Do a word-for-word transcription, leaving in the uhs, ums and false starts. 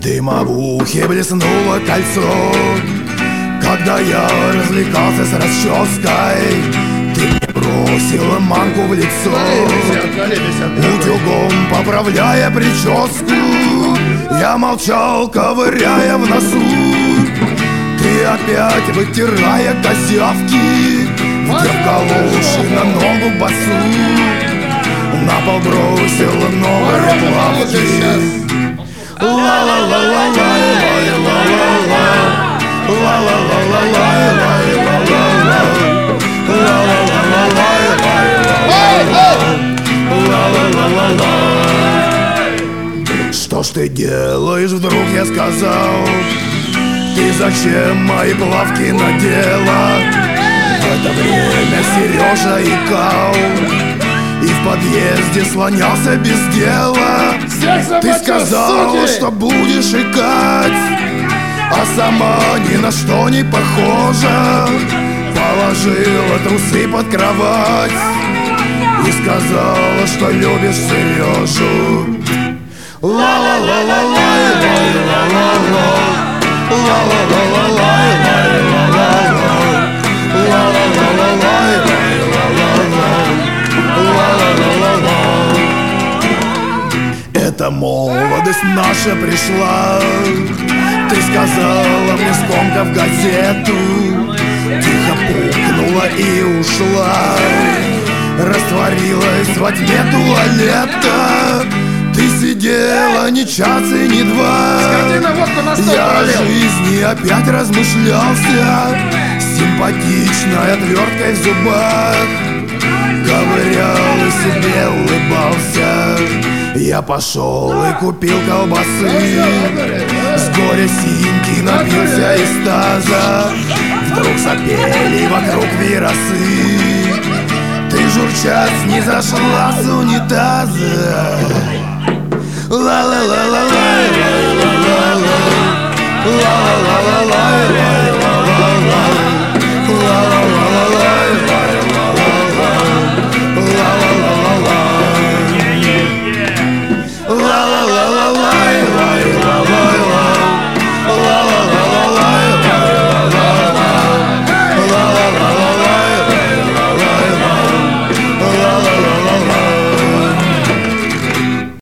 дымовухе блеснуло кольцо. Когда я развлекался с расческой, ты мне бросила манку в лицо. Утюгом поправляя прическу, я молчал, ковыряя в носу. Ты опять, вытирая козявки, вдев галоши на ногу босу, на пол бросила новые плавки. Ла-ла-ла-ла-ла-ла-ла-ла-ла, ла-ла-ла-ла-ла-ла-ла-ла-ла-ла-ла. Что ж ты делаешь, вдруг я сказал? Ты зачем мои плавки надела? В это время Сережа икал и в подъезде слонялся без дела. Ты сказала, что будешь икать, а сама ни на что не похожа. Положила трусы под кровать и сказала, что любишь Сережу. Ла-ла-ла-ла-ла-ла-ла-ла-ла, эта молодость наша пришла. Ты сказала мне, скомкав газету, тихо пукнула и ушла. Растворилась во тьме туалета. Ты сидела ни час и ни два. Я о жизни опять размышлялся, симпатичной отверткой в зубах. Ковырял и себе улыбался. Я пошел и купил колбасы, с горя синьки напился из таза. Вдруг сопели вокруг виросы. Ты журчать не зашла с унитаза. Ла-ла-ла-ла-ла-ла-ла-ла-ла, ла-ла-ла-ла-ла-ла.